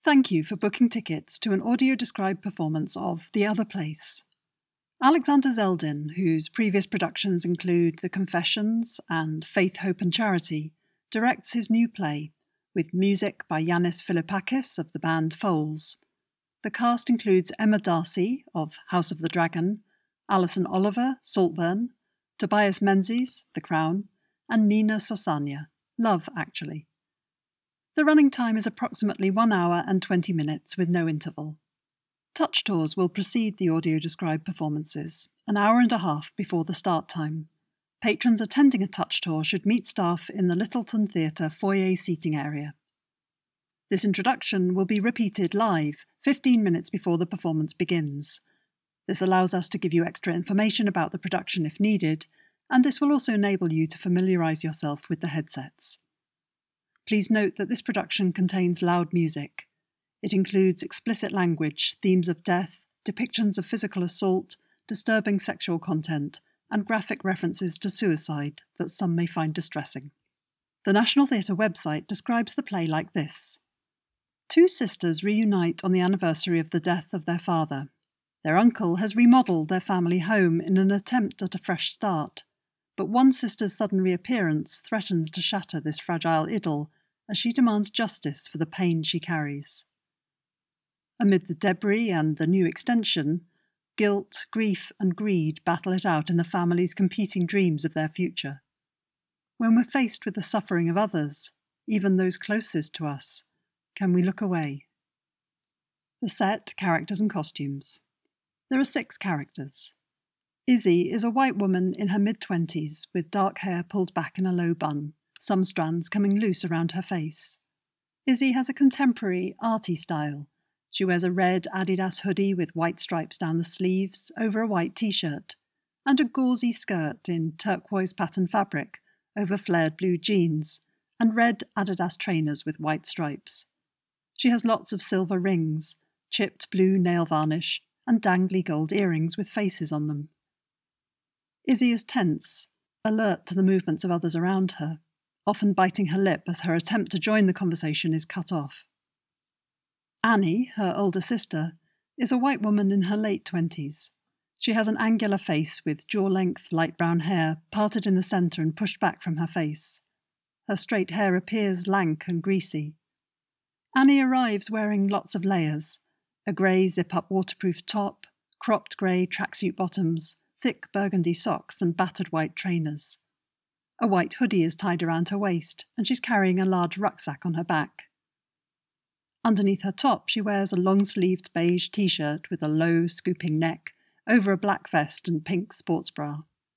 Thank you for booking tickets to an audio-described performance of The Other Place. Alexander Zeldin, whose previous productions include The Confessions and Faith, Hope and Charity, directs his new play, with music by Yanis Philippakis of the band Foals. The cast includes Emma Darcy of House of the Dragon, Alison Oliver, Saltburn, Tobias Menzies, The Crown, and Nina Sosanya, Love Actually. The running time is approximately 1 hour and 20 minutes with no interval. Touch tours will precede the audio-described performances, an hour and a half before the start time. Patrons attending a touch tour should meet staff in the Littleton Theatre foyer seating area. This introduction will be repeated live 15 minutes before the performance begins. This allows us to give you extra information about the production if needed, and this will also enable you to familiarise yourself with the headsets. Please note that this production contains loud music. It includes explicit language, themes of death, depictions of physical assault, disturbing sexual content, and graphic references to suicide that some may find distressing. The National Theatre website describes the play like this. Two sisters reunite on the anniversary of the death of their father. Their uncle has remodelled their family home in an attempt at a fresh start, but one sister's sudden reappearance threatens to shatter this fragile idyll as she demands justice for the pain she carries. Amid the debris and the new extension, guilt, grief and greed battle it out in the family's competing dreams of their future. When we're faced with the suffering of others, even those closest to us, can we look away? The set, characters and costumes. There are 6 characters. Izzy is a white woman in her mid-20s with dark hair pulled back in a low bun, some strands coming loose around her face. Izzy has a contemporary, arty style. She wears a red Adidas hoodie with white stripes down the sleeves over a white t-shirt, and a gauzy skirt in turquoise pattern fabric over flared blue jeans, and red Adidas trainers with white stripes. She has lots of silver rings, chipped blue nail varnish, and dangly gold earrings with faces on them. Izzy is tense, alert to the movements of others around her, often biting her lip as her attempt to join the conversation is cut off. Annie, her older sister, is a white woman in her late 20s. She has an angular face with jaw-length light brown hair parted in the centre and pushed back from her face. Her straight hair appears lank and greasy. Annie arrives wearing lots of layers, a grey zip-up waterproof top, cropped grey tracksuit bottoms, thick burgundy socks and battered white trainers. A white hoodie is tied around her waist, and she's carrying a large rucksack on her back. Underneath her top, she wears a long-sleeved beige t-shirt with a low, scooping neck over a black vest and pink sports bra.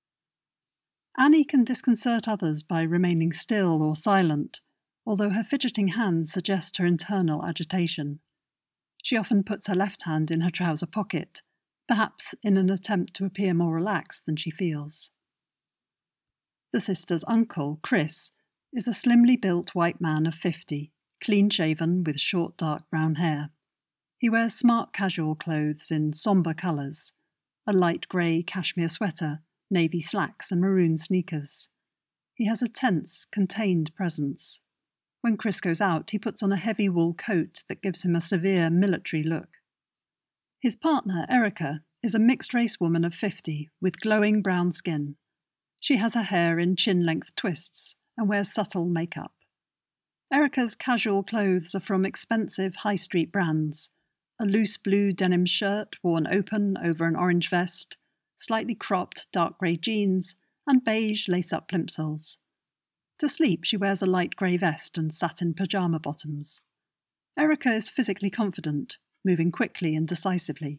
Annie can disconcert others by remaining still or silent, although her fidgeting hands suggest her internal agitation. She often puts her left hand in her trouser pocket, perhaps in an attempt to appear more relaxed than she feels. The sister's uncle, Chris, is a slimly built white man of 50, clean-shaven with short dark brown hair. He wears smart casual clothes in sombre colours, a light grey cashmere sweater, navy slacks and maroon sneakers. He has a tense, contained presence. When Chris goes out, he puts on a heavy wool coat that gives him a severe military look. His partner, Erica, is a mixed-race woman of 50 with glowing brown skin. She has her hair in chin-length twists and wears subtle makeup. Erica's casual clothes are from expensive high-street brands, a loose blue denim shirt worn open over an orange vest, slightly cropped dark grey jeans, and beige lace-up plimsolls. To sleep, she wears a light grey vest and satin pyjama bottoms. Erica is physically confident, moving quickly and decisively.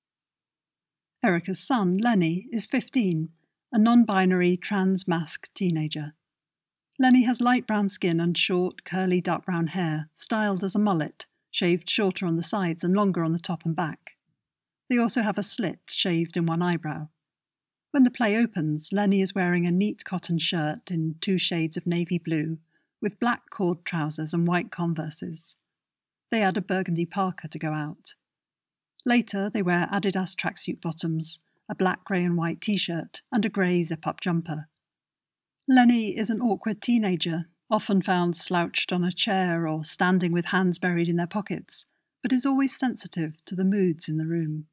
Erica's son, Lenny, is 15, a non-binary trans-mask teenager. Lenny has light brown skin and short, curly dark brown hair, styled as a mullet, shaved shorter on the sides and longer on the top and back. They also have a slit shaved in one eyebrow. When the play opens, Lenny is wearing a neat cotton shirt in 2 shades of navy blue, with black cord trousers and white Converses. They add a burgundy parka to go out. Later, they wear Adidas tracksuit bottoms, a black grey and white t-shirt, and a grey zip-up jumper. Lenny is an awkward teenager, often found slouched on a chair or standing with hands buried in their pockets, but is always sensitive to the moods in the room.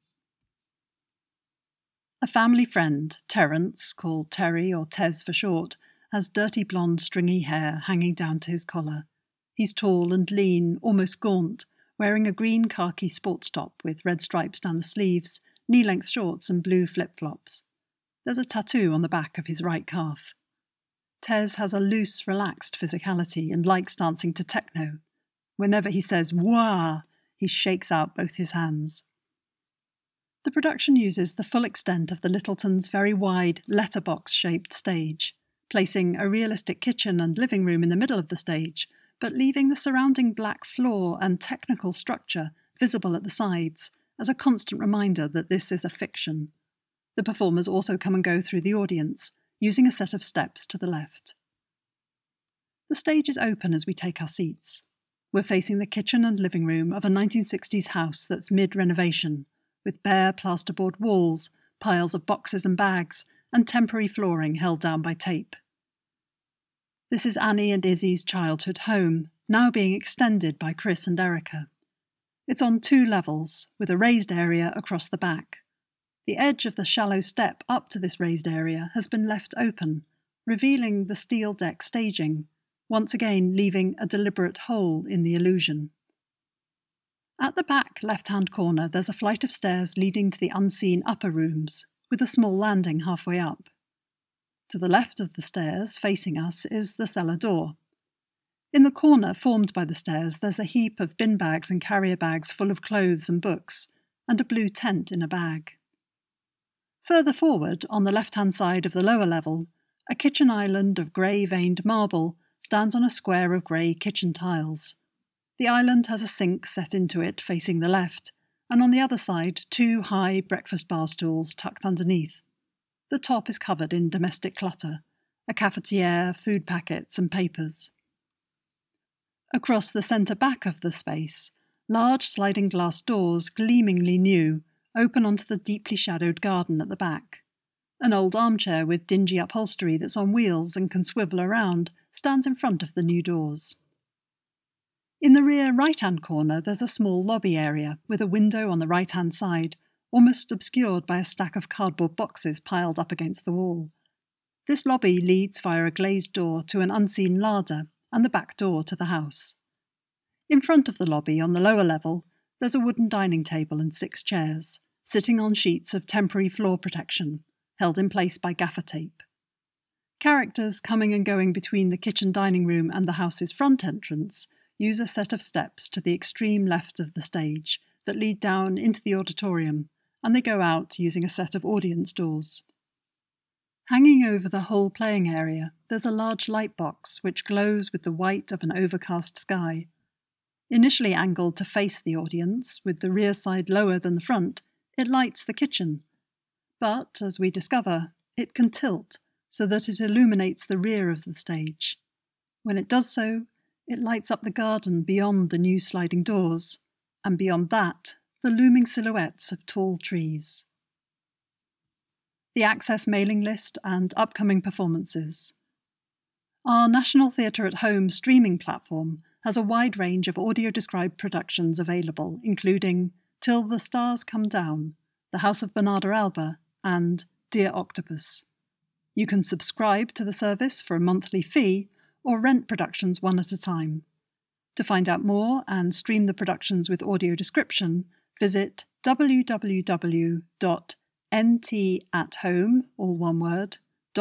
A family friend, Terence, called Terry or Tez for short, has dirty blonde stringy hair hanging down to his collar. He's tall and lean, almost gaunt, wearing a green khaki sports top with red stripes down the sleeves, knee-length shorts and blue flip-flops. There's a tattoo on the back of his right calf. Tez has a loose, relaxed physicality and likes dancing to techno. Whenever he says "wah," he shakes out both his hands. The production uses the full extent of the Littletons' very wide, letterbox-shaped stage, placing a realistic kitchen and living room in the middle of the stage, but leaving the surrounding black floor and technical structure visible at the sides as a constant reminder that this is a fiction. The performers also come and go through the audience, using a set of steps to the left. The stage is open as we take our seats. We're facing the kitchen and living room of a 1960s house that's mid-renovation, with bare plasterboard walls, piles of boxes and bags, and temporary flooring held down by tape. This is Annie and Izzy's childhood home, now being extended by Chris and Erica. It's on 2 levels, with a raised area across the back. The edge of the shallow step up to this raised area has been left open, revealing the steel deck staging, once again leaving a deliberate hole in the illusion. At the back left-hand corner there's a flight of stairs leading to the unseen upper rooms, with a small landing halfway up. To the left of the stairs, facing us, is the cellar door. In the corner formed by the stairs there's a heap of bin bags and carrier bags full of clothes and books, and a blue tent in a bag. Further forward, on the left-hand side of the lower level, a kitchen island of grey-veined marble stands on a square of grey kitchen tiles. The island has a sink set into it facing the left, and on the other side 2 high breakfast bar stools tucked underneath. The top is covered in domestic clutter, a cafetiere, food packets and papers. Across the centre back of the space, large sliding glass doors, gleamingly new, open onto the deeply shadowed garden at the back. An old armchair with dingy upholstery that's on wheels and can swivel around stands in front of the new doors. In the rear right-hand corner there's a small lobby area with a window on the right-hand side, almost obscured by a stack of cardboard boxes piled up against the wall. This lobby leads via a glazed door to an unseen larder and the back door to the house. In front of the lobby, on the lower level, there's a wooden dining table and 6 chairs, sitting on sheets of temporary floor protection, held in place by gaffer tape. Characters coming and going between the kitchen dining room and the house's front entrance use a set of steps to the extreme left of the stage that lead down into the auditorium, and they go out using a set of audience doors. Hanging over the whole playing area, there's a large light box which glows with the white of an overcast sky. Initially angled to face the audience, with the rear side lower than the front, it lights the kitchen. But, as we discover, it can tilt so that it illuminates the rear of the stage. When it does so, it lights up the garden beyond the new sliding doors, and beyond that, the looming silhouettes of tall trees. The Access mailing list and upcoming performances. Our National Theatre at Home streaming platform has a wide range of audio-described productions available, including Till the Stars Come Down, The House of Bernarda Alba, and Dear Octopus. You can subscribe to the service for a monthly fee or rent productions one at a time. To find out more and stream the productions with audio description, visit www.ntathome, all one word,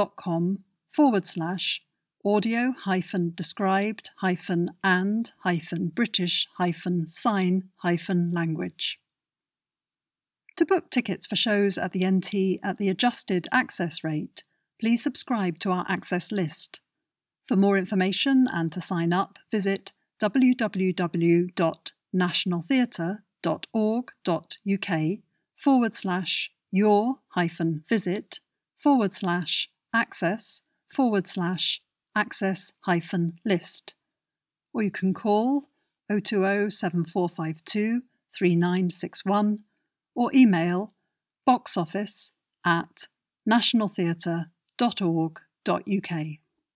.com/audio-described-and-British-sign-language. To book tickets for shows at the NT at the adjusted access rate, please subscribe to our access list. For more information and to sign up, visit www.nationaltheatre.org.uk/your-visit/access/list, or you can call 020 7452 3961 or email boxoffice@nationaltheatre.org.uk.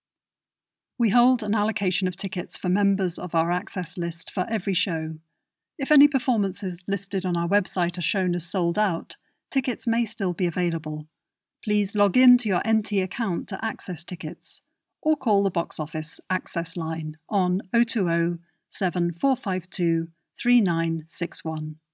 We hold an allocation of tickets for members of our access list for every show. If any performances listed on our website are shown as sold out, tickets may still be available. Please log in to your NT account to access tickets, or call the box office access line on 020 7452 3961.